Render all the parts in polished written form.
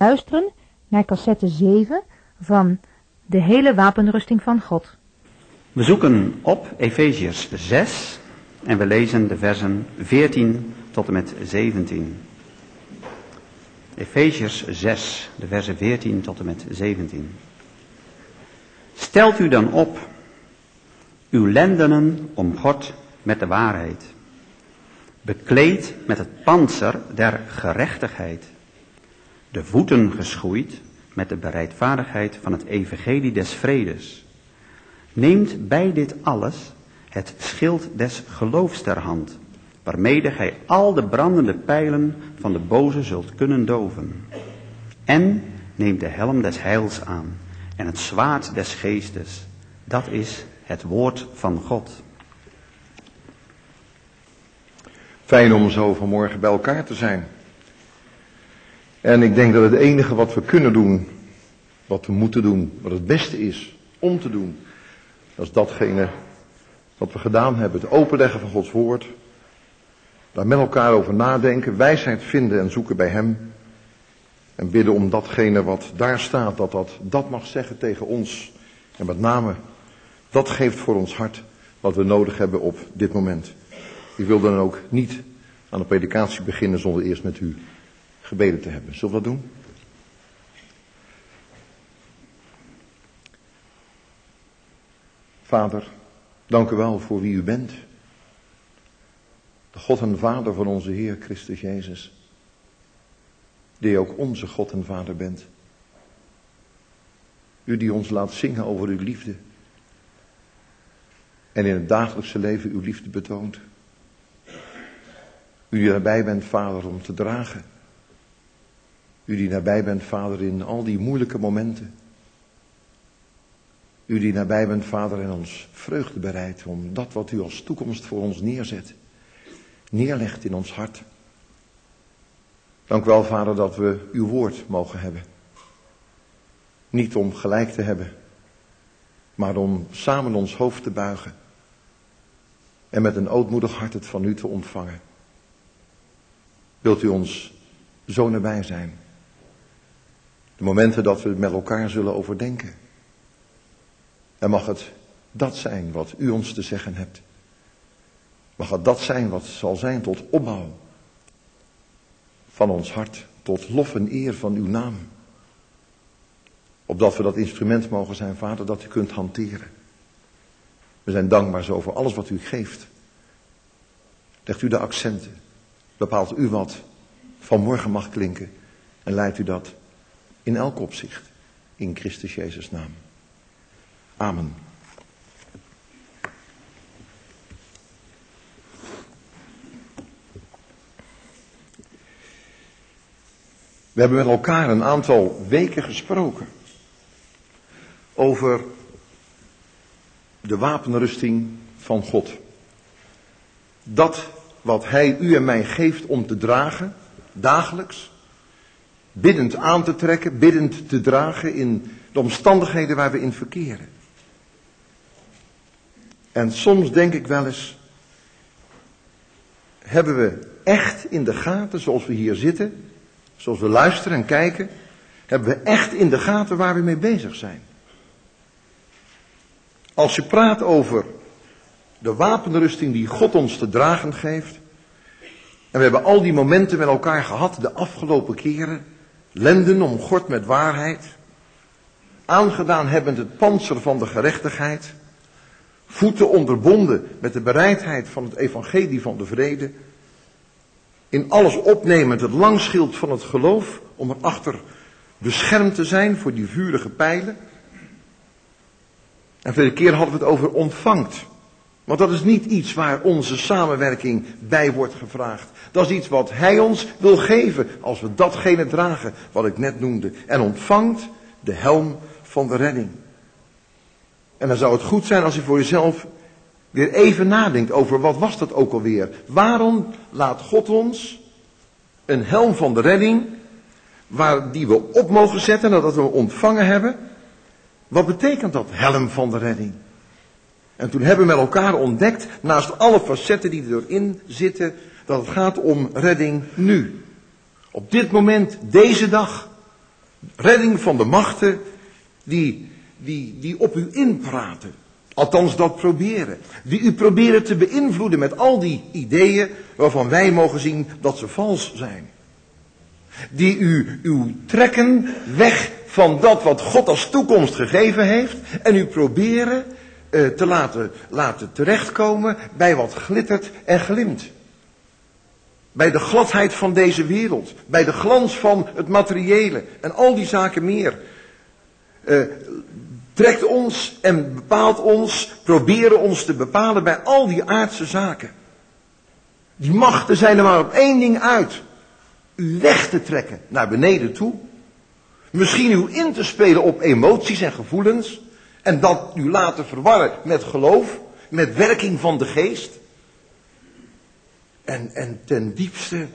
luisteren naar cassette 7 van De hele wapenrusting van God. We zoeken op Efeziërs 6 en we lezen de versen 14 tot en met 17. Efeziërs 6, de versen 14 tot en met 17. Stelt u dan op, uw lendenen omgord met de waarheid, bekleed met het pantser der gerechtigheid, de voeten geschoeid met de bereidvaardigheid van het evangelie des vredes. Neemt bij dit alles het schild des geloofs ter hand, waarmede gij al de brandende pijlen van de boze zult kunnen doven. En neemt de helm des heils aan en het zwaard des geestes, dat is het woord van God. Fijn om zo vanmorgen bij elkaar te zijn. En ik denk dat het enige wat we kunnen doen, wat we moeten doen, wat het beste is om te doen, dat is datgene wat we gedaan hebben. Het openleggen van Gods woord. Daar met elkaar over nadenken, wijsheid vinden en zoeken bij Hem. En bidden om datgene wat daar staat, dat mag zeggen tegen ons. En met name, dat geeft voor ons hart wat we nodig hebben op dit moment. Ik wil dan ook niet aan de predikatie beginnen zonder eerst met u gebeden te hebben. Zullen we dat doen? Vader, dank u wel voor wie u bent. De God en Vader van onze Heer Christus Jezus. Die ook onze God en Vader bent. U die ons laat zingen over uw liefde. En in het dagelijkse leven uw liefde betoont. U die nabij bent, Vader, om te dragen. U die nabij bent, Vader, in al die moeilijke momenten. U die nabij bent, Vader, en ons vreugde bereidt om dat wat u als toekomst voor ons neerlegt in ons hart. Dank u wel, Vader, dat we uw woord mogen hebben. Niet om gelijk te hebben, maar om samen ons hoofd te buigen. En met een ootmoedig hart het van u te ontvangen. Wilt u ons zo nabij zijn? De momenten dat we het met elkaar zullen overdenken. En mag het dat zijn wat u ons te zeggen hebt. Mag het dat zijn wat zal zijn tot opbouw van ons hart. Tot lof en eer van uw naam. Opdat we dat instrument mogen zijn, Vader, dat u kunt hanteren. We zijn dankbaar zo voor alles wat u geeft. Legt u de accenten. Bepaalt u wat vanmorgen mag klinken. En leidt u dat in elk opzicht. In Christus Jezus' naam. Amen. We hebben met elkaar een aantal weken gesproken over de wapenrusting van God. Dat wat Hij u en mij geeft om te dragen, dagelijks, biddend aan te trekken, biddend te dragen in de omstandigheden waar we in verkeren. En soms denk ik wel eens, hebben we echt in de gaten, zoals we hier zitten, zoals we luisteren en kijken, hebben we echt in de gaten waar we mee bezig zijn. Als je praat over de wapenrusting die God ons te dragen geeft, en we hebben al die momenten met elkaar gehad de afgelopen keren, lenden omgord met waarheid, aangedaan hebbend het pantser van de gerechtigheid, voeten onderbonden met de bereidheid van het evangelie van de vrede, in alles opnemend het langschild van het geloof, om erachter beschermd te zijn voor die vurige pijlen. En vorige keer hadden we het over ontvangt. Want dat is niet iets waar onze samenwerking bij wordt gevraagd. Dat is iets wat Hij ons wil geven als we datgene dragen wat ik net noemde. En ontvangt de helm van de redding. En dan zou het goed zijn als u voor jezelf weer even nadenkt over wat was dat ook alweer. Waarom laat God ons een helm van de redding, die we op mogen zetten nadat we ontvangen hebben. Wat betekent dat, helm van de redding? En toen hebben we met elkaar ontdekt, naast alle facetten die erin zitten, dat het gaat om redding nu. Op dit moment, deze dag. Redding van de machten die op u inpraten. Althans dat proberen. Die u proberen te beïnvloeden met al die ideeën waarvan wij mogen zien dat ze vals zijn. Die u trekken weg van dat wat God als toekomst gegeven heeft. En u proberen te laten terechtkomen bij wat glittert en glimt. Bij de gladheid van deze wereld. Bij de glans van het materiële. En al die zaken meer. Trekt ons en bepaalt ons. Proberen ons te bepalen bij al die aardse zaken. Die machten zijn er maar op één ding uit. U weg te trekken naar beneden toe. Misschien u in te spelen op emoties en gevoelens. En dat u laten verwarren met geloof. Met werking van de geest. En ten diepste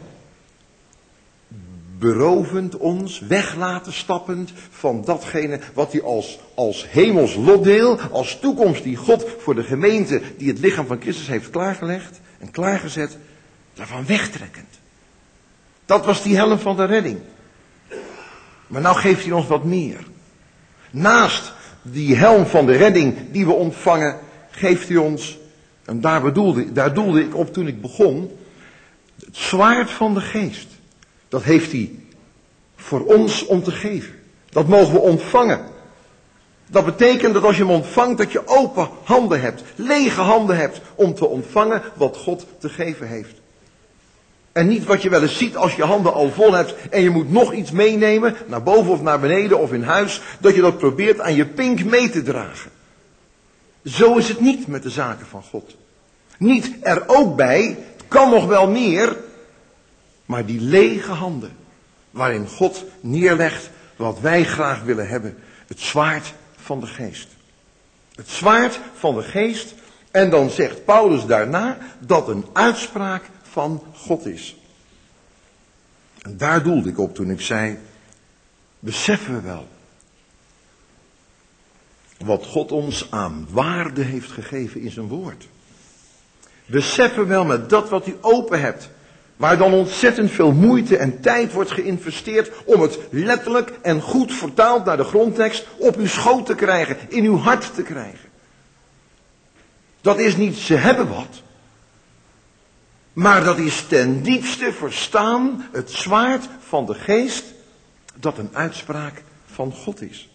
berovend ons, weg laten stappend van datgene wat hij als hemels lotdeel, als toekomst die God voor de gemeente die het lichaam van Christus heeft klaargelegd en klaargezet, daarvan wegtrekkend. Dat was die helm van de redding. Maar nou geeft hij ons wat meer. Naast die helm van de redding die we ontvangen, geeft hij ons, en daar doelde ik op toen ik begon, het zwaard van de geest. Dat heeft hij voor ons om te geven. Dat mogen we ontvangen. Dat betekent dat als je hem ontvangt, dat je open handen hebt, lege handen hebt, om te ontvangen wat God te geven heeft. En niet wat je wel eens ziet als je handen al vol hebt en je moet nog iets meenemen, naar boven of naar beneden of in huis, dat je dat probeert aan je pink mee te dragen. Zo is het niet met de zaken van God. Niet er ook bij, kan nog wel meer, maar die lege handen, waarin God neerlegt wat wij graag willen hebben. Het zwaard van de geest. Het zwaard van de geest. En dan zegt Paulus daarna dat een uitspraak van God is. En daar doelde ik op toen ik zei, beseffen we wel wat God ons aan waarde heeft gegeven in zijn woord. Beseffen we wel met dat wat u open hebt, waar dan ontzettend veel moeite en tijd wordt geïnvesteerd om het letterlijk en goed vertaald naar de grondtekst op uw schoot te krijgen, in uw hart te krijgen. Dat is niet ze hebben wat, maar dat is ten diepste verstaan het zwaard van de geest dat een uitspraak van God is.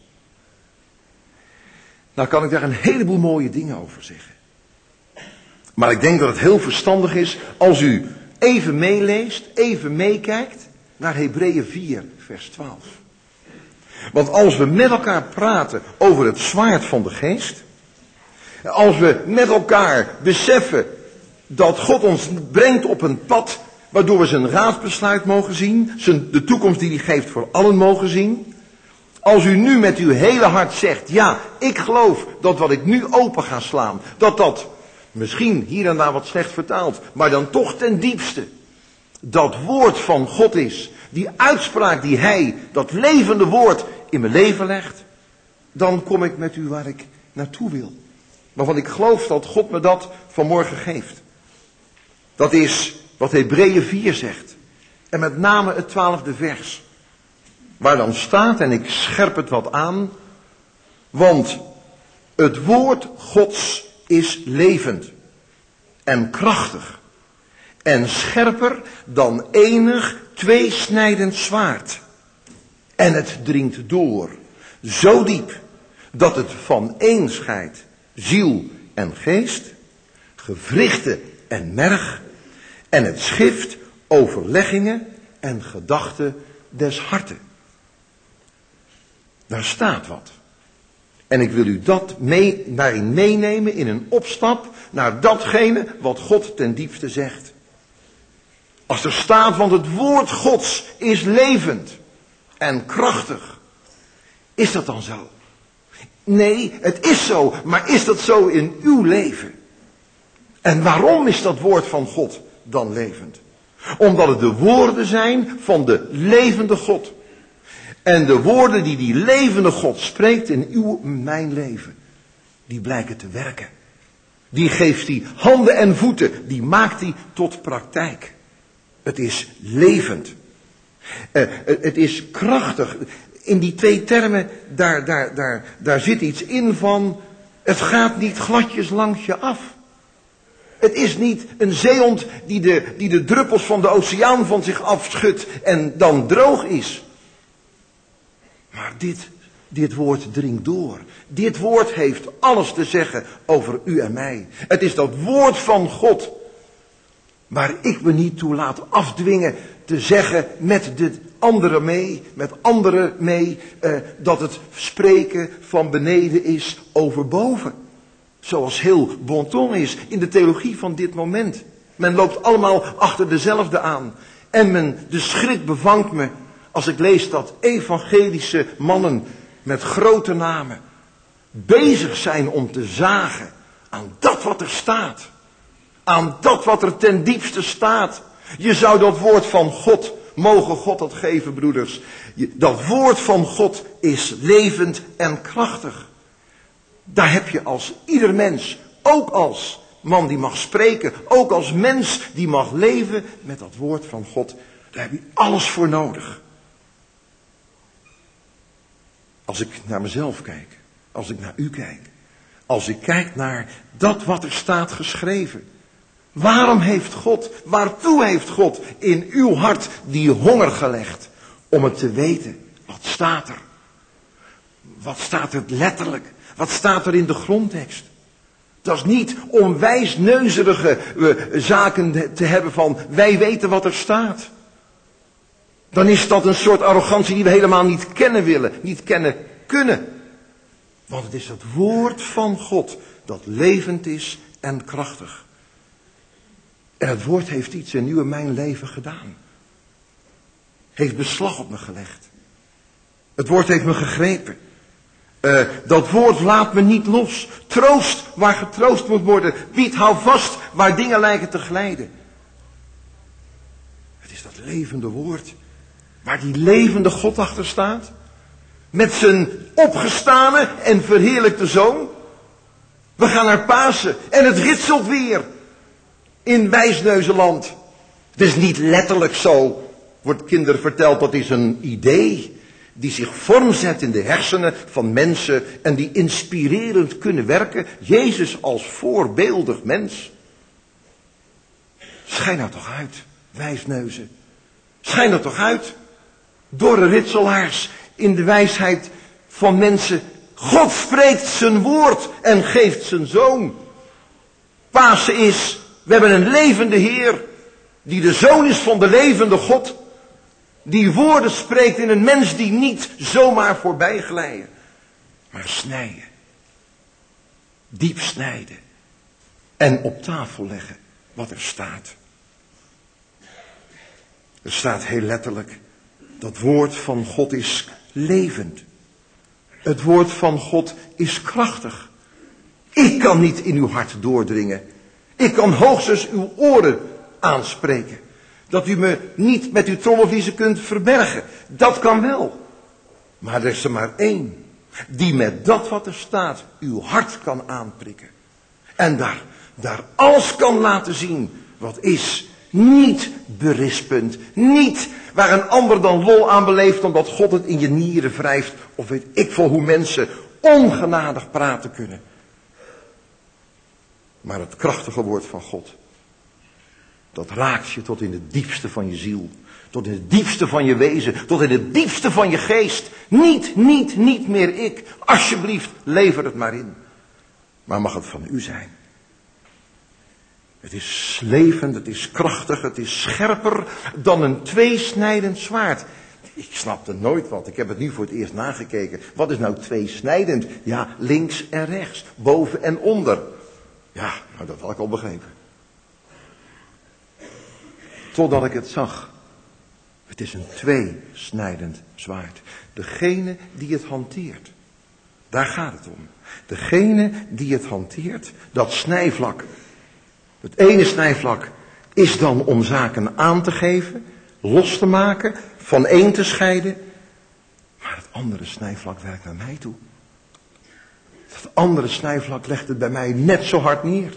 Nou kan ik daar een heleboel mooie dingen over zeggen. Maar ik denk dat het heel verstandig is als u even meeleest, even meekijkt naar Hebreeën 4, vers 12. Want als we met elkaar praten over het zwaard van de geest, als we met elkaar beseffen dat God ons brengt op een pad waardoor we zijn raadsbesluit mogen zien, de toekomst die hij geeft voor allen mogen zien. Als u nu met uw hele hart zegt, ja, ik geloof dat wat ik nu open ga slaan, dat misschien hier en daar wat slecht vertaald, maar dan toch ten diepste dat woord van God is, die uitspraak die hij, dat levende woord in mijn leven legt, dan kom ik met u waar ik naartoe wil. Waarvan ik geloof dat God me dat vanmorgen geeft. Dat is wat Hebreeën 4 zegt. En met name het 12e vers. Waar dan staat, en ik scherp het wat aan, want het woord Gods is levend en krachtig en scherper dan enig tweesnijdend zwaard. En het dringt door, zo diep, dat het vaneen scheidt ziel en geest, gewrichten en merg, en het schift overleggingen en gedachten des harten. Daar staat wat. En ik wil u daarin meenemen in een opstap naar datgene wat God ten diepste zegt. Als er staat, want het woord Gods is levend en krachtig. Is dat dan zo? Nee, het is zo, maar is dat zo in uw leven? En waarom is dat woord van God dan levend? Omdat het de woorden zijn van de levende God. En de woorden die levende God spreekt in uw en mijn leven, die blijken te werken. Die geeft hij handen en voeten, die maakt hij tot praktijk. Het is levend. Het is krachtig. in die twee termen, daar zit iets in van, het gaat niet gladjes langs je af. Het is niet een zeehond die de druppels van de oceaan van zich afschudt en dan droog is. Maar dit woord dringt door. Dit woord heeft alles te zeggen over u en mij. Het is dat woord van God waar ik me niet toe laat afdwingen te zeggen met de anderen mee, dat het spreken van beneden is over boven. Zoals heel bon ton is in de theologie van dit moment. Men loopt allemaal achter dezelfde aan. En de schrik bevangt me als ik lees dat evangelische mannen met grote namen bezig zijn om te zagen aan dat wat er staat. Aan dat wat er ten diepste staat. Je zou dat woord van God, mogen God dat geven, broeders. Dat woord van God is levend en krachtig. Daar heb je als ieder mens, ook als man die mag spreken, ook als mens die mag leven met dat woord van God. Daar heb je alles voor nodig. Als ik naar mezelf kijk, als ik naar u kijk, als ik kijk naar dat wat er staat geschreven. Waarom heeft God, waartoe heeft God in uw hart die honger gelegd om het te weten? Wat staat er? Wat staat er letterlijk? Wat staat er in de grondtekst? Dat is niet om wijsneuzerige zaken te hebben van wij weten wat er staat. Dan is dat een soort arrogantie die we helemaal niet kennen willen, niet kennen kunnen. Want het is het woord van God dat levend is en krachtig. En het woord heeft iets in uw en mijn leven gedaan. Heeft beslag op me gelegd. Het woord heeft me gegrepen. Dat woord laat me niet los. Troost waar getroost moet worden. Biedt hou vast waar dingen lijken te glijden. Het is dat levende woord. Waar die levende God achter staat. Met zijn opgestane en verheerlijkte Zoon. We gaan naar Pasen en het ritselt weer. In Wijsneuzenland. Het is niet letterlijk zo, wordt kinderen verteld, dat is een idee die zich vormzet in de hersenen van mensen en die inspirerend kunnen werken. Jezus als voorbeeldig mens. Schijn nou toch uit, Wijsneuzen. Schijn er toch uit. Dorre ritselaars in de wijsheid van mensen. God spreekt zijn woord en geeft zijn Zoon. Pasen is, we hebben een levende Heer, die de Zoon is van de levende God. Die woorden spreekt in een mens die niet zomaar voorbij glijden, maar snijden. Diep snijden. En op tafel leggen wat er staat. Er staat heel letterlijk, dat woord van God is levend. Het woord van God is krachtig. Ik kan niet in uw hart doordringen. Ik kan hoogstens uw oren aanspreken. Dat u me niet met uw trommelvliezen kunt verbergen. Dat kan wel. Maar er is er maar één. Die met dat wat er staat uw hart kan aanprikken. En daar alles kan laten zien wat is. Niet berispend. Niet waar een ander dan lol aan beleeft omdat God het in je nieren wrijft. Of weet ik veel hoe mensen ongenadig praten kunnen. Maar het krachtige woord van God. Dat raakt je tot in het diepste van je ziel. Tot in het diepste van je wezen. Tot in het diepste van je geest. Niet meer ik. Alsjeblieft, lever het maar in. Maar mag het van u zijn. Het is levend, het is krachtig, het is scherper dan een tweesnijdend zwaard. Ik snapte nooit wat. Ik heb het nu voor het eerst nagekeken. Wat is nou tweesnijdend? Ja, links en rechts. Boven en onder. Ja, nou dat had ik al begrepen. Totdat ik het zag. Het is een tweesnijdend zwaard. Degene die het hanteert. Daar gaat het om. Degene die het hanteert, dat snijvlak. Het ene snijvlak is dan om zaken aan te geven, los te maken, van één te scheiden. Maar het andere snijvlak werkt naar mij toe. Het andere snijvlak legt het bij mij net zo hard neer.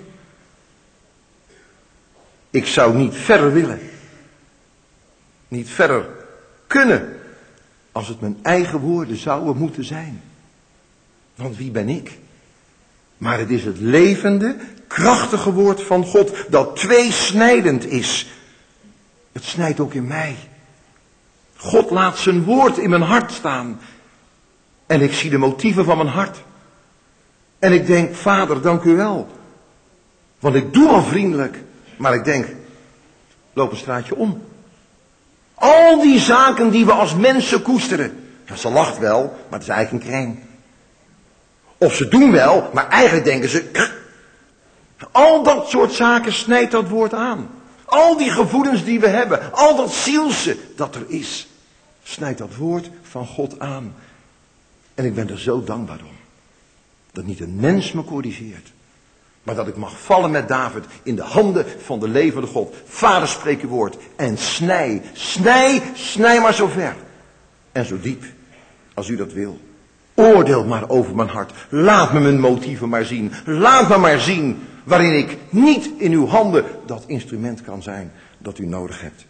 Ik zou niet verder willen. Niet verder kunnen. als het mijn eigen woorden zouden moeten zijn. Want wie ben ik? Maar het is het levende, krachtige woord van God dat tweesnijdend is. Het snijdt ook in mij. God laat zijn woord in mijn hart staan. En ik zie de motieven van mijn hart. En ik denk, Vader, dank u wel. Want ik doe al vriendelijk. Maar ik denk, loop een straatje om. Al die zaken die we als mensen koesteren. Ja, ze lacht wel, maar het is eigenlijk een kreng. Of ze doen wel, maar eigenlijk denken ze... Al dat soort zaken snijdt dat woord aan. Al die gevoelens die we hebben. Al dat zielse dat er is. Snijdt dat woord van God aan. En ik ben er zo dankbaar om. Dat niet een mens me corrigeert. Maar dat ik mag vallen met David in de handen van de levende God. Vader, spreek uw woord. En snij, snij, snij maar zo ver. En zo diep als u dat wil. Oordeel maar over mijn hart. Laat me mijn motieven maar zien. Laat me maar zien waarin ik niet in uw handen dat instrument kan zijn dat u nodig hebt.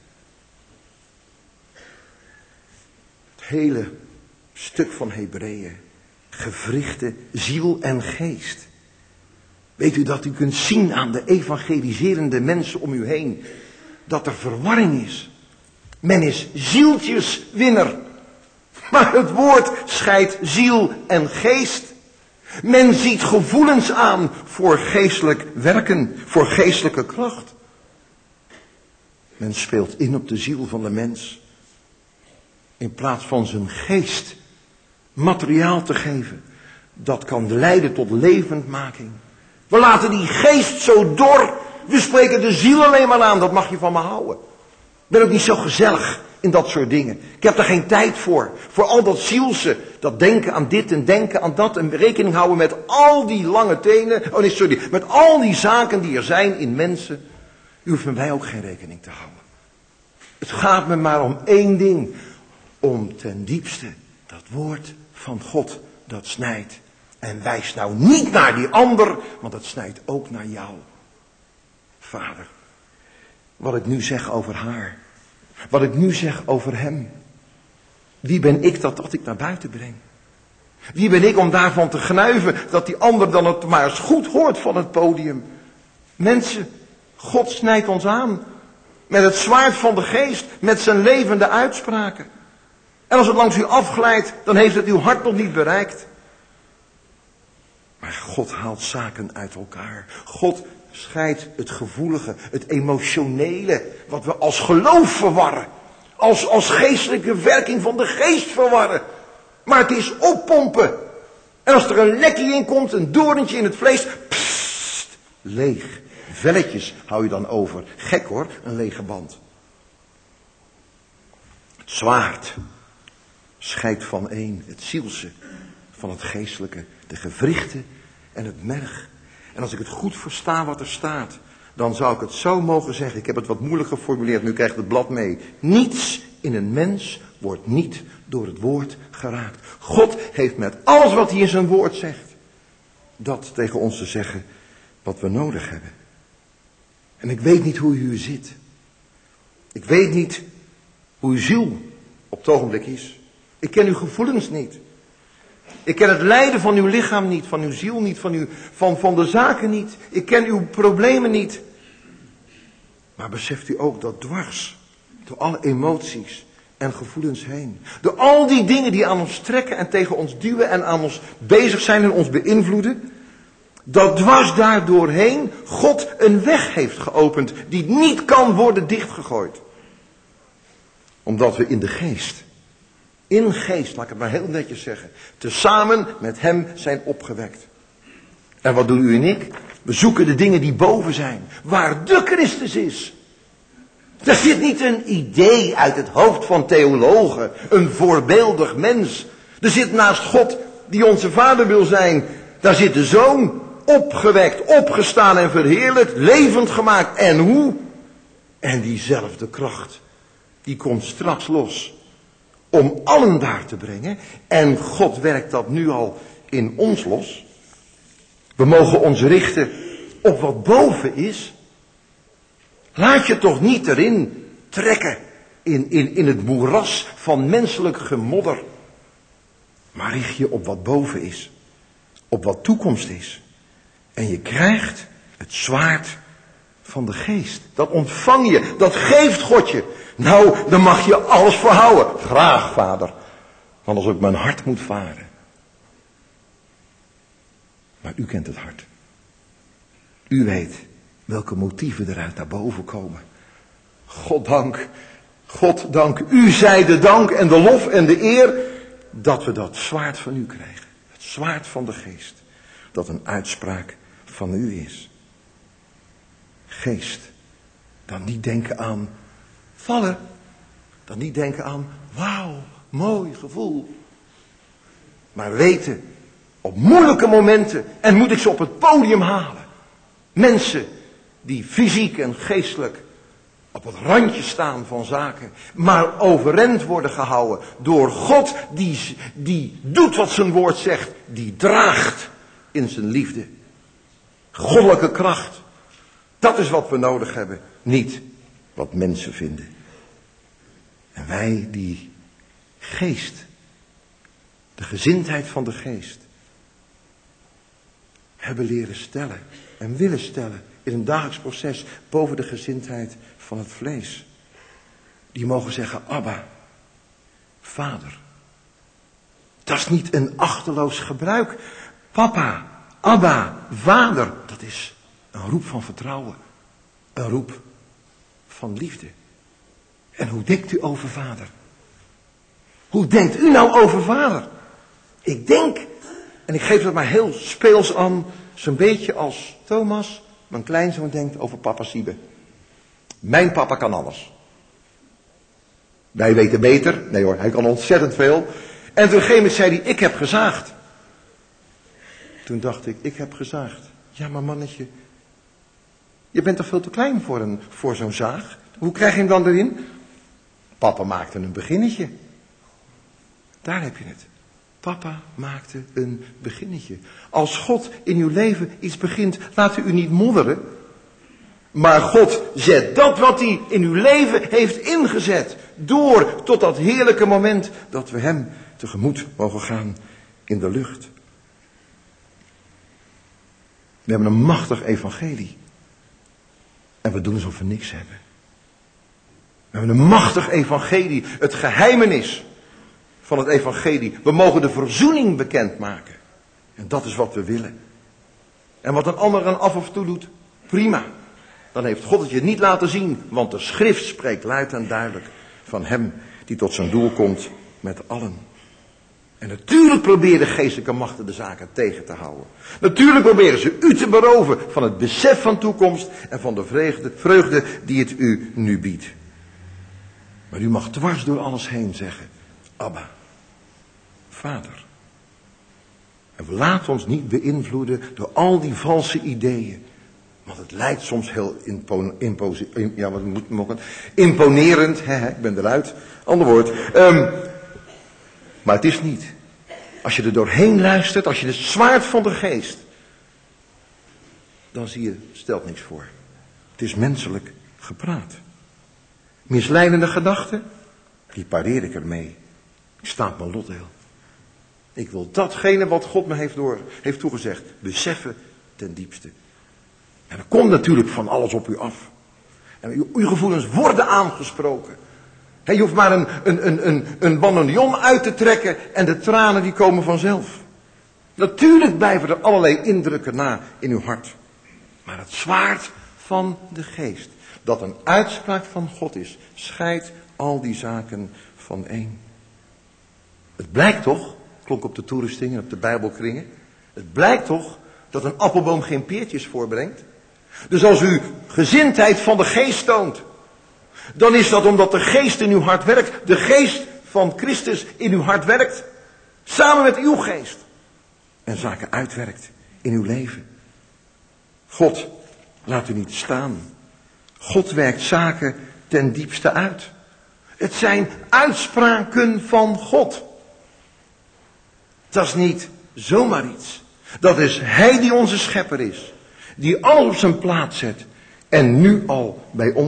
Het hele stuk van Hebreeën. Gewrichten, ziel en geest. Weet u dat u kunt zien aan de evangeliserende mensen om u heen. Dat er verwarring is. Men is zieltjeswinner. Maar het woord scheidt ziel en geest. Men ziet gevoelens aan voor geestelijk werken, voor geestelijke kracht. Men speelt in op de ziel van de mens. In plaats van zijn geest materiaal te geven. Dat kan leiden tot levendmaking. We laten die geest zo door. We spreken de ziel alleen maar aan. Dat mag je van me houden. Ik ben ook niet zo gezellig in dat soort dingen. Ik heb er geen tijd voor. Voor al dat zielse. Dat denken aan dit en denken aan dat. En rekening houden met al die lange tenen. Oh nee, sorry. Met al die zaken die er zijn in mensen. U hoeft met mij ook geen rekening te houden. Het gaat me maar om één ding. Om ten diepste dat woord van God dat snijdt. En wijs nou niet naar die ander, want het snijdt ook naar jou. Vader, wat ik nu zeg over haar. Wat ik nu zeg over hem. Wie ben ik dat ik naar buiten breng? Wie ben ik om daarvan te gnuiven dat die ander dan het maar eens goed hoort van het podium? Mensen, God snijdt ons aan. Met het zwaard van de geest, met zijn levende uitspraken. En als het langs u afglijdt, dan heeft het uw hart nog niet bereikt. Maar God haalt zaken uit elkaar. God scheidt het gevoelige, het emotionele, wat we als geloof verwarren. Als geestelijke werking van de geest verwarren. Maar het is oppompen. En als er een lekkie in komt, een doorntje in het vlees, pssst, leeg. Velletjes hou je dan over. Gek hoor, een lege band. Het zwaard scheidt van één, het zielse van het geestelijke, de gewrichten en het merg. En als ik het goed versta wat er staat, dan zou ik het zo mogen zeggen. Ik heb het wat moeilijk geformuleerd, nu krijgt het blad mee. Niets in een mens wordt niet door het woord geraakt. God heeft met alles wat hij in zijn woord zegt, dat tegen ons te zeggen wat we nodig hebben. En ik weet niet hoe u zit. Ik weet niet hoe uw ziel op het ogenblik is. Ik ken uw gevoelens niet. Ik ken het lijden van uw lichaam niet, van uw ziel niet, van de zaken niet. Ik ken uw problemen niet. Maar beseft u ook dat dwars, door alle emoties en gevoelens heen, door al die dingen die aan ons trekken en tegen ons duwen en aan ons bezig zijn en ons beïnvloeden, dat dwars daar doorheen God een weg heeft geopend die niet kan worden dichtgegooid. Omdat we in de geest, laat ik het maar heel netjes zeggen, tezamen met hem zijn opgewekt. En wat doen u en ik? We zoeken de dingen die boven zijn, waar de Christus is. Er zit niet een idee uit het hoofd van theologen, een voorbeeldig mens. Er zit naast God, die onze vader wil zijn, daar zit de Zoon, opgewekt, opgestaan en verheerlijkt, levend gemaakt. En hoe? En diezelfde kracht, die komt straks los om allen daar te brengen. En God werkt dat nu al in ons los. We mogen ons richten op wat boven is. Laat je toch niet erin trekken in het moeras van menselijk gemodder. Maar richt je op wat boven is. Op wat toekomst is. En je krijgt het zwaard van de geest. Dat ontvang je. Dat geeft God je. Nou, dan mag je alles voor houden. Graag, vader. Want als ik mijn hart moet varen. Maar u kent het hart. U weet welke motieven eruit naar boven komen. God dank. God dank. U zij de dank en de lof en de eer. Dat we dat zwaard van u krijgen. Het zwaard van de geest. Dat een uitspraak van u is. Geest. Dan niet denken aan vallen. Dan niet denken aan wauw, mooi gevoel. Maar weten, op moeilijke momenten, en moet ik ze op het podium halen. Mensen die fysiek en geestelijk op het randje staan van zaken, maar overeind worden gehouden door God die doet wat zijn woord zegt, die draagt in zijn liefde. Goddelijke kracht. Dat is wat we nodig hebben, niet wat mensen vinden. En wij die geest, de gezindheid van de geest, hebben leren stellen en willen stellen in een dagelijks proces boven de gezindheid van het vlees. Die mogen zeggen, Abba, Vader. Dat is niet een achteloos gebruik. Papa, Abba, Vader, dat is een roep van vertrouwen. Een roep van liefde. En hoe denkt u over Vader? Hoe denkt u nou over Vader? Ik denk, en ik geef dat maar heel speels aan, zo'n beetje als Thomas, mijn kleinzoon, denkt over papa Siebe. Mijn papa kan alles. Wij weten beter. Nee hoor, hij kan ontzettend veel. En op een gegeven moment zei hij, ik heb gezaagd. Toen dacht ik heb gezaagd. Ja, maar mannetje, je bent toch veel te klein voor zo'n zaag? Hoe krijg je hem dan erin? Papa maakte een beginnetje. Daar heb je het. Papa maakte een beginnetje. Als God in uw leven iets begint, laat u niet modderen. Maar God zet dat wat hij in uw leven heeft ingezet. Door tot dat heerlijke moment dat we hem tegemoet mogen gaan in de lucht. We hebben een machtig evangelie. En we doen alsof we niks hebben. We hebben een machtig evangelie. Het geheimenis van het evangelie. We mogen de verzoening bekendmaken. En dat is wat we willen. En wat een ander aan af of toe doet, prima. Dan heeft God het je niet laten zien. Want de schrift spreekt luid en duidelijk van hem die tot zijn doel komt met allen. En natuurlijk proberen geestelijke machten de zaken tegen te houden. Natuurlijk proberen ze u te beroven van het besef van toekomst en van de vreugde die het u nu biedt. Maar u mag dwars door alles heen zeggen, Abba, Vader. En we laten ons niet beïnvloeden door al die valse ideeën. Want het lijkt soms heel imponerend. Ik ben eruit. Ander woord. Maar het is niet. Als je er doorheen luistert, als je het zwaard van de geest, dan zie je, stelt niks voor. Het is menselijk gepraat. Misleidende gedachten, die pareer ik ermee. Ik sta op mijn lotdeel. Ik wil datgene wat God me heeft toegezegd, beseffen ten diepste. En er komt natuurlijk van alles op u af. En uw gevoelens worden aangesproken. Je hoeft maar een bananion uit te trekken en de tranen die komen vanzelf. Natuurlijk blijven er allerlei indrukken na in uw hart. Maar het zwaard van de geest, dat een uitspraak van God is, scheidt al die zaken van één. Het blijkt toch, klonk op de toerusting en op de bijbelkringen, het blijkt toch dat een appelboom geen peertjes voorbrengt. Dus als u gezindheid van de geest toont, dan is dat omdat de geest in uw hart werkt. De geest van Christus in uw hart werkt. Samen met uw geest. En zaken uitwerkt in uw leven. God laat u niet staan. God werkt zaken ten diepste uit. Het zijn uitspraken van God. Dat is niet zomaar iets. Dat is Hij die onze schepper is. Die alles op zijn plaats zet. En nu al bij ons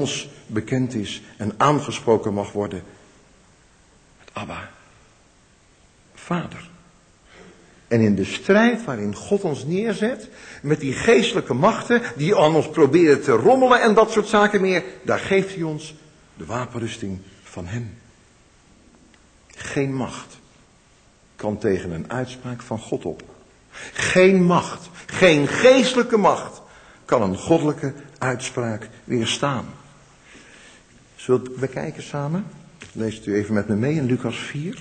bekend is en aangesproken mag worden. Met Abba, Vader. En in de strijd waarin God ons neerzet, met die geestelijke machten die aan ons proberen te rommelen en dat soort zaken meer, daar geeft hij ons de wapenrusting van hem. Geen macht kan tegen een uitspraak van God op. Geen macht, geen geestelijke macht kan een goddelijke uitspraak weerstaan. Zullen we kijken samen? Leest u even met me mee in Lucas 4.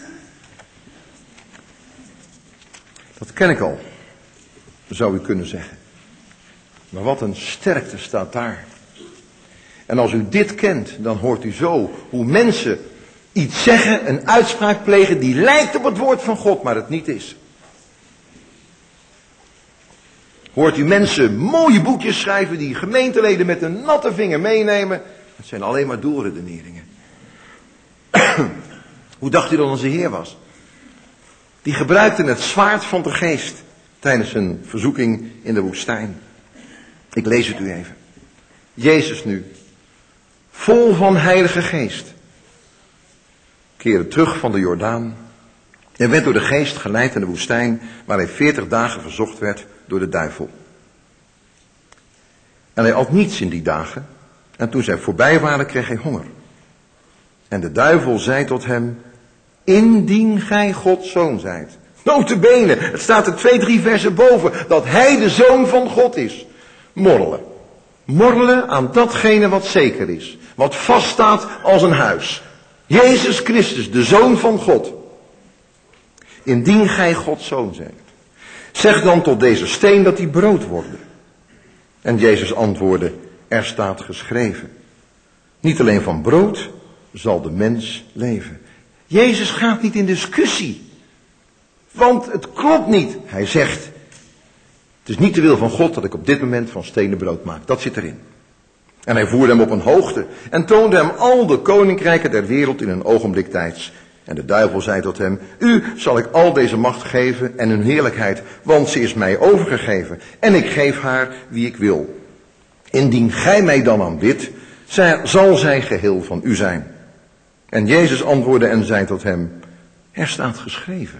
Dat ken ik al, zou u kunnen zeggen. Maar wat een sterkte staat daar. En als u dit kent, dan hoort u zo hoe mensen iets zeggen, een uitspraak plegen die lijkt op het woord van God, maar het niet is. Hoort u mensen mooie boekjes schrijven die gemeenteleden met een natte vinger meenemen. Het zijn alleen maar doelredeneringen. Hoe dacht u dat onze Heer was? Die gebruikte het zwaard van de geest tijdens een verzoeking in de woestijn. Ik lees het u even. Jezus nu, vol van heilige geest, keerde terug van de Jordaan en werd door de geest geleid in de woestijn, waar hij 40 dagen verzocht werd door de duivel. En hij at niets in die dagen, en toen zij voorbij waren, kreeg hij honger. En de duivel zei tot hem, indien gij Gods zoon zijt. Notabene, het staat er 2-3 versen boven, dat hij de zoon van God is. Morrelen. Morrelen aan datgene wat zeker is. Wat vaststaat als een huis. Jezus Christus, de zoon van God. Indien gij Gods zoon zijt. Zeg dan tot deze steen dat hij brood worden. En Jezus antwoordde, er staat geschreven. Niet alleen van brood zal de mens leven. Jezus gaat niet in discussie. Want het klopt niet. Hij zegt, het is niet de wil van God dat ik op dit moment van stenen brood maak. Dat zit erin. En hij voerde hem op een hoogte en toonde hem al de koninkrijken der wereld in een ogenblik tijds. En de duivel zei tot hem, u zal ik al deze macht geven en hun heerlijkheid, want ze is mij overgegeven. En ik geef haar wie ik wil. Indien gij mij dan aanbidt, zal zij geheel van u zijn. En Jezus antwoordde en zei tot hem, er staat geschreven.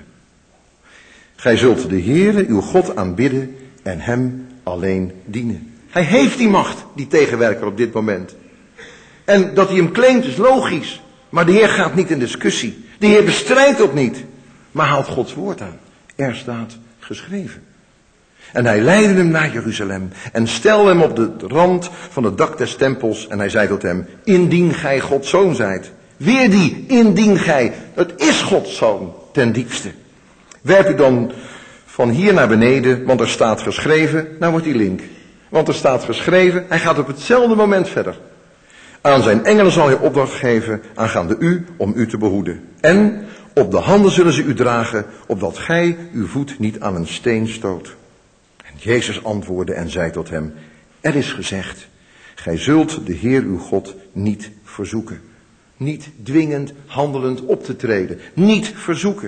Gij zult de Heere, uw God, aanbidden en hem alleen dienen. Hij heeft die macht, die tegenwerker op dit moment. En dat hij hem claimt is logisch. Maar de Heer gaat niet in discussie. De Heer bestrijdt ook niet. Maar haalt Gods woord aan. Er staat geschreven. En hij leidde hem naar Jeruzalem. En stelde hem op de rand van het dak des tempels. En hij zei tot hem, indien gij Gods zoon zijt. Weer die, indien gij. Het is Gods zoon, ten diepste. Werp u dan van hier naar beneden, want er staat geschreven. Nou wordt die link. Want er staat geschreven, hij gaat op hetzelfde moment verder. Aan zijn engelen zal hij opdracht geven, aangaande u, om u te behoeden. En op de handen zullen ze u dragen, opdat gij uw voet niet aan een steen stoot. En Jezus antwoordde en zei tot hem, er is gezegd, gij zult de Heer uw God niet verzoeken. Niet dwingend, handelend op te treden. Niet verzoeken.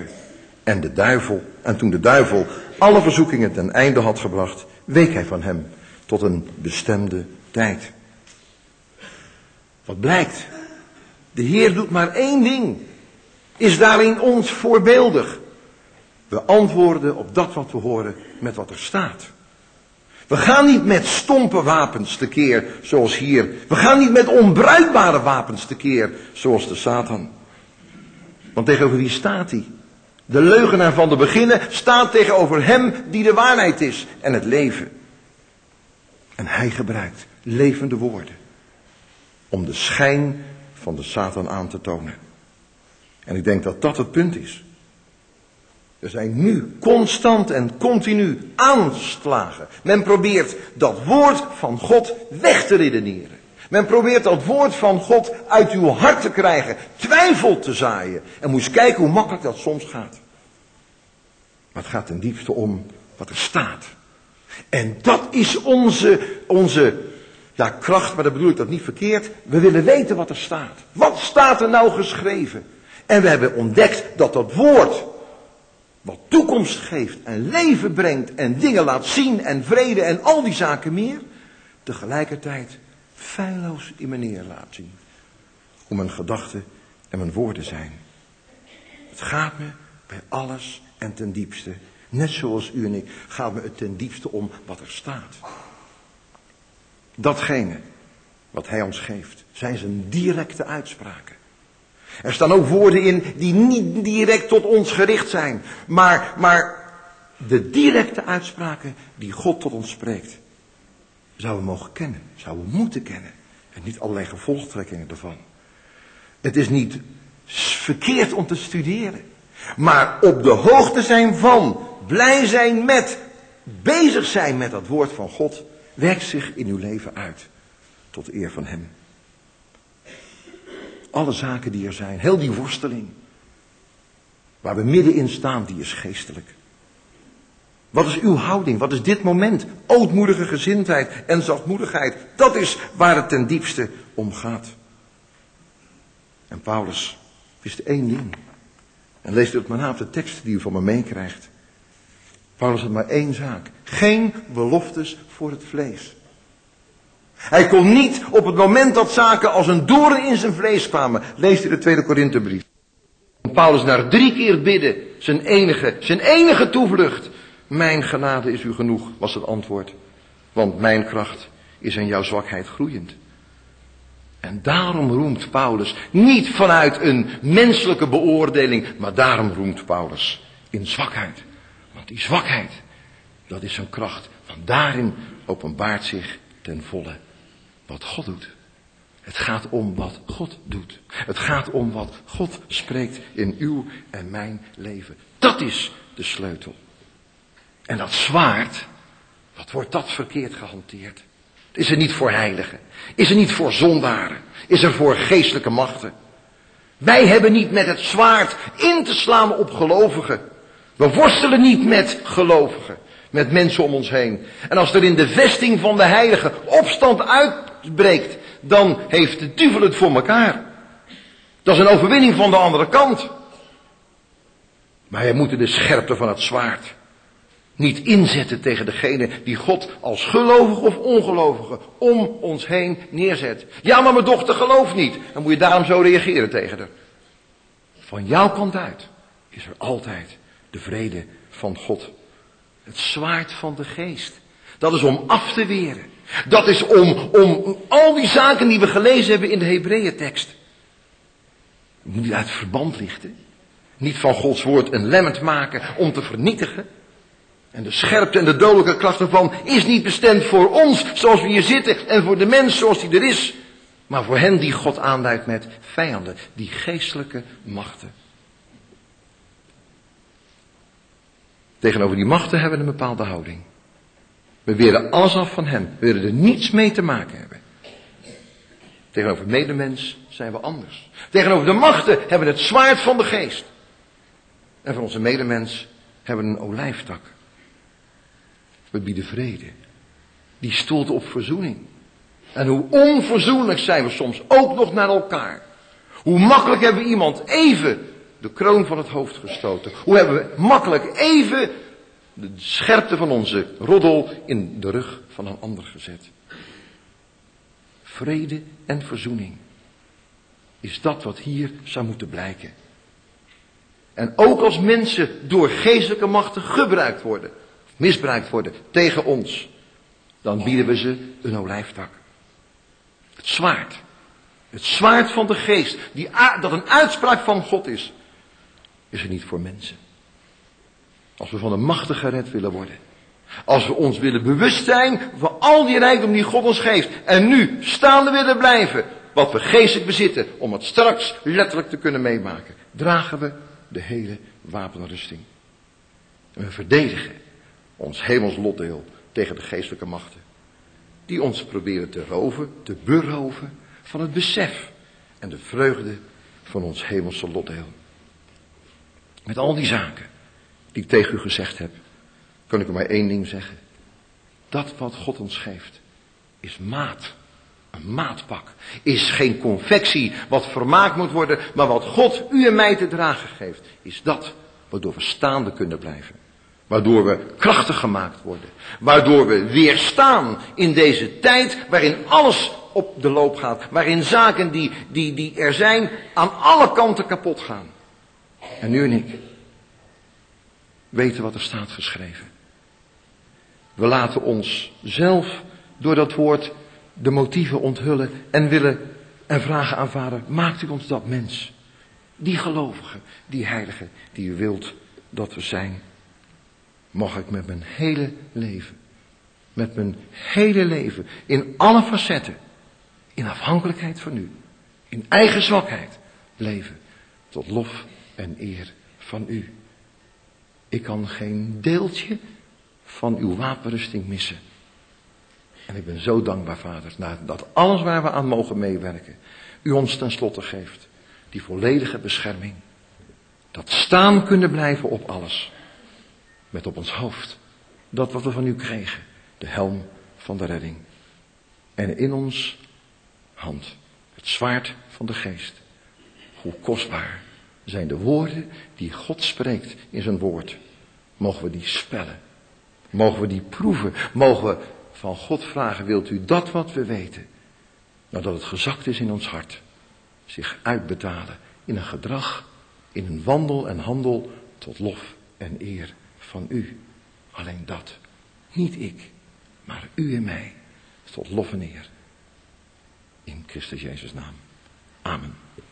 En toen de duivel alle verzoekingen ten einde had gebracht, week hij van hem tot een bestemde tijd. Wat blijkt? De Heer doet maar één ding. Is daarin ons voorbeeldig. We antwoorden op dat wat we horen met wat er staat. We gaan niet met stompe wapens tekeer zoals hier. We gaan niet met onbruikbare wapens tekeer zoals de Satan. Want tegenover wie staat hij? De leugenaar van de beginnen staat tegenover hem die de waarheid is en het leven. En hij gebruikt levende woorden om de schijn van de Satan aan te tonen. En ik denk dat dat het punt is. Er zijn nu constant en continu aanslagen. Men probeert dat woord van God weg te redeneren. Men probeert dat woord van God uit uw hart te krijgen. Twijfel te zaaien. En moet eens kijken hoe makkelijk dat soms gaat. Maar het gaat ten diepste om wat er staat. En dat is onze kracht, maar dat bedoel ik dat niet verkeerd. We willen weten wat er staat. Wat staat er nou geschreven? En we hebben ontdekt dat dat woord, wat toekomst geeft en leven brengt en dingen laat zien en vrede en al die zaken meer, tegelijkertijd feilloos in me neer laat zien. Hoe mijn gedachten en mijn woorden zijn. Het gaat me bij alles en ten diepste, net zoals u en ik, gaat me het ten diepste om wat er staat. Datgene wat hij ons geeft, zijn zijn directe uitspraken. Er staan ook woorden in die niet direct tot ons gericht zijn, maar de directe uitspraken die God tot ons spreekt, zouden we mogen kennen, zouden we moeten kennen. En niet allerlei gevolgtrekkingen ervan. Het is niet verkeerd om te studeren, maar op de hoogte zijn van, blij zijn met, bezig zijn met dat woord van God, werkt zich in uw leven uit, tot eer van hem. Alle zaken die er zijn, heel die worsteling, waar we middenin staan, die is geestelijk. Wat is uw houding? Wat is dit moment? Ootmoedige gezindheid en zachtmoedigheid. Dat is waar het ten diepste om gaat. En Paulus wist één ding. En leest het maar na op de tekst die u van me meekrijgt. Paulus had maar één zaak. Geen beloftes voor het vlees. Hij kon niet op het moment dat zaken als een doorn in zijn vlees kwamen. Leest u de 2 Korinthebrief. Paulus na 3 keer bidden, zijn enige toevlucht. Mijn genade is u genoeg, was het antwoord. Want mijn kracht is in jouw zwakheid groeiend. En daarom roemt Paulus, niet vanuit een menselijke beoordeling, maar daarom roemt Paulus in zwakheid. Want die zwakheid, dat is zijn kracht. Want daarin openbaart zich ten volle wat God doet. Het gaat om wat God doet. Het gaat om wat God spreekt in uw en mijn leven. Dat is de sleutel. En dat zwaard, wat wordt dat verkeerd gehanteerd? Is er niet voor heiligen? Is er niet voor zondaren? Is er voor geestelijke machten? Wij hebben niet met het zwaard in te slaan op gelovigen. We worstelen niet met gelovigen, met mensen om ons heen. En als er in de vesting van de heiligen opstand uitbreekt, dan heeft de duivel het voor elkaar. Dat is een overwinning van de andere kant. Maar wij moeten de scherpte van het zwaard niet inzetten tegen degene die God als gelovige of ongelovige om ons heen neerzet. Ja, maar mijn dochter gelooft niet. Dan moet je daarom zo reageren tegen haar. Van jouw kant uit is er altijd de vrede van God. Het zwaard van de geest. Dat is om af te weren. Dat is om al die zaken die we gelezen hebben in de Hebreeëntekst. Je moet niet uit verband lichten. Niet van Gods woord een lemmend maken om te vernietigen. En de scherpte en de dodelijke kracht ervan is niet bestemd voor ons zoals we hier zitten en voor de mens zoals die er is. Maar voor hen die God aanduidt met vijanden, die geestelijke machten. Tegenover die machten hebben we een bepaalde houding. We weren alles af van hen. We willen er niets mee te maken hebben. Tegenover medemens zijn we anders. Tegenover de machten hebben we het zwaard van de geest. En voor onze medemens hebben we een olijftak. We bieden vrede. Die stoelt op verzoening. En hoe onverzoenlijk zijn we soms ook nog naar elkaar. Hoe makkelijk hebben we iemand even de kroon van het hoofd gestoten. Hoe hebben we makkelijk even de scherpte van onze roddel in de rug van een ander gezet. Vrede en verzoening is dat wat hier zou moeten blijken. En ook als mensen door geestelijke machten gebruikt worden, misbruikt worden tegen ons, dan bieden we ze een olijftak. Het zwaard. Het zwaard van de geest, dat een uitspraak van God is er niet voor mensen. Als we van de machten gered willen worden. Als we ons willen bewust zijn van al die rijkdom die God ons geeft. En nu staande willen blijven. Wat we geestelijk bezitten. Om het straks letterlijk te kunnen meemaken. Dragen we de hele wapenrusting. En we verdedigen ons hemels lotdeel tegen de geestelijke machten. Die ons proberen te roven, te beroven van het besef. En de vreugde van ons hemelse lotdeel. Met al die zaken die ik tegen u gezegd heb, kan ik u maar één ding zeggen. Dat wat God ons geeft, is maat. Een maatpak. Is geen confectie wat vermaakt moet worden, maar wat God u en mij te dragen geeft. Is dat waardoor we staande kunnen blijven. Waardoor we krachtig gemaakt worden. Waardoor we weerstaan in deze tijd waarin alles op de loop gaat. Waarin zaken die er zijn aan alle kanten kapot gaan. En u en ik weten wat er staat geschreven. We laten ons zelf door dat woord de motieven onthullen en willen en vragen aan Vader, maakt u ons dat mens. Die gelovige, die heilige, die u wilt dat we zijn. Mag ik met mijn hele leven, in alle facetten, in afhankelijkheid van u, in eigen zwakheid, leven tot lof en eer van u. Ik kan geen deeltje van uw wapenrusting missen. En ik ben zo dankbaar, Vader, dat alles waar we aan mogen meewerken, u ons tenslotte geeft. Die volledige bescherming. Dat staan kunnen blijven op alles. Met op ons hoofd dat wat we van u kregen. De helm van de redding. En in ons hand het zwaard van de geest. Hoe kostbaar zijn de woorden die God spreekt in zijn woord. Mogen we die spellen. Mogen we die proeven. Mogen we van God vragen, wilt u dat wat we weten, nadat het gezakt is in ons hart, zich uitbetalen in een gedrag, in een wandel en handel tot lof en eer van u. Alleen dat. Niet ik, maar u en mij. Tot lof en eer. In Christus Jezus' naam. Amen.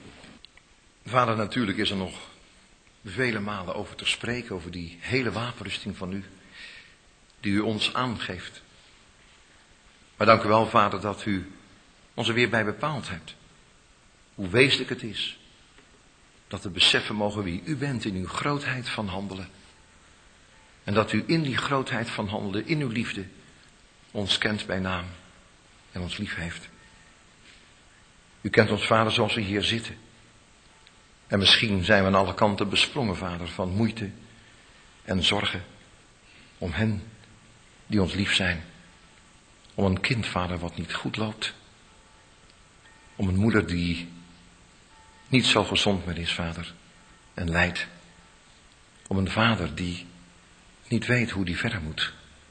Vader, natuurlijk is er nog vele malen over te spreken, over die hele wapenrusting van u, die u ons aangeeft. Maar dank u wel, Vader, dat u ons er weer bij bepaald hebt. Hoe wezenlijk het is dat we beseffen mogen wie u bent in uw grootheid van handelen. En dat u in die grootheid van handelen, in uw liefde, ons kent bij naam en ons lief heeft. U kent ons, Vader, zoals we hier zitten. En misschien zijn we aan alle kanten besprongen, Vader, van moeite en zorgen om hen die ons lief zijn. Om een kind, Vader, wat niet goed loopt. Om een moeder die niet zo gezond meer is, Vader, en lijdt. Om een vader die niet weet hoe die verder moet.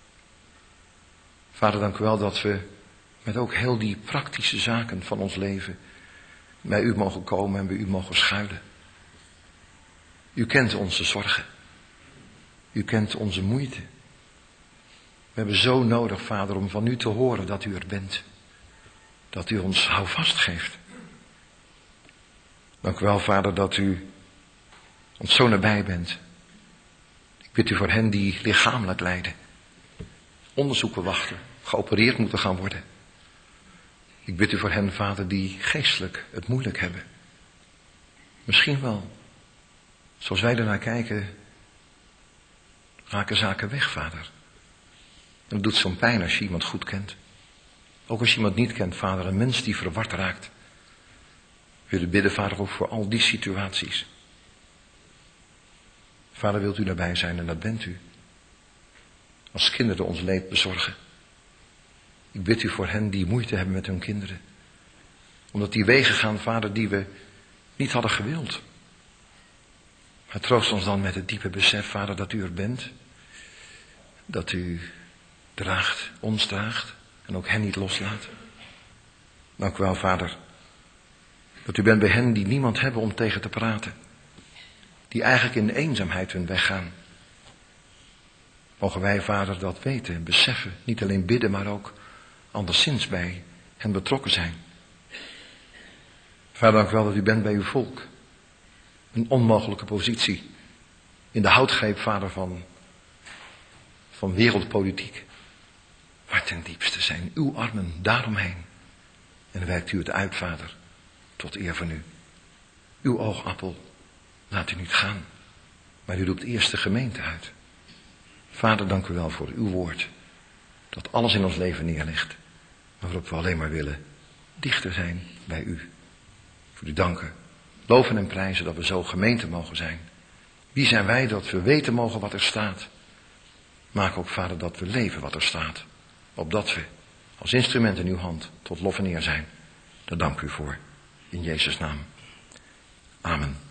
Vader, dank u wel dat we met ook heel die praktische zaken van ons leven bij u mogen komen en bij u mogen schuilen. U kent onze zorgen. U kent onze moeite. We hebben zo nodig, Vader, om van u te horen dat u er bent. Dat u ons houvast geeft. Dank u wel, Vader, dat u ons zo nabij bent. Ik bid u voor hen die lichamelijk lijden. Onderzoeken wachten. Geopereerd moeten gaan worden. Ik bid u voor hen, Vader, die geestelijk het moeilijk hebben. Misschien wel, zoals wij ernaar kijken, raken zaken weg, Vader. En het doet zo'n pijn als je iemand goed kent. Ook als je iemand niet kent, Vader, een mens die verward raakt. We willen bidden, Vader, ook voor al die situaties. Vader, wilt u daarbij zijn en dat bent u. Als kinderen ons leed bezorgen. Ik bid u voor hen die moeite hebben met hun kinderen. Omdat die wegen gaan, Vader, die we niet hadden gewild. Maar troost ons dan met het diepe besef, Vader, dat u er bent. Dat u draagt, ons draagt en ook hen niet loslaat. Dank u wel, Vader, dat u bent bij hen die niemand hebben om tegen te praten. Die eigenlijk in de eenzaamheid hun weg gaan. Mogen wij, Vader, dat weten en beseffen. Niet alleen bidden, maar ook anderszins bij hen betrokken zijn. Vader, dank u wel dat u bent bij uw volk. Een onmogelijke positie. In de houtgreep, Vader, van wereldpolitiek. Maar ten diepste zijn uw armen daaromheen. En dan werkt u het uit, Vader, tot eer van u. Uw oogappel laat u niet gaan. Maar u roept eerst de gemeente uit. Vader, dank u wel voor uw woord. Dat alles in ons leven neerlegt. Waarop we alleen maar willen dichter zijn bij u. Voor u danken. Loven en prijzen dat we zo gemeente mogen zijn. Wie zijn wij dat we weten mogen wat er staat. Maak ook, Vader, dat we leven wat er staat. Opdat we als instrument in uw hand tot lof en eer zijn. Daar dank u voor. In Jezus' naam. Amen.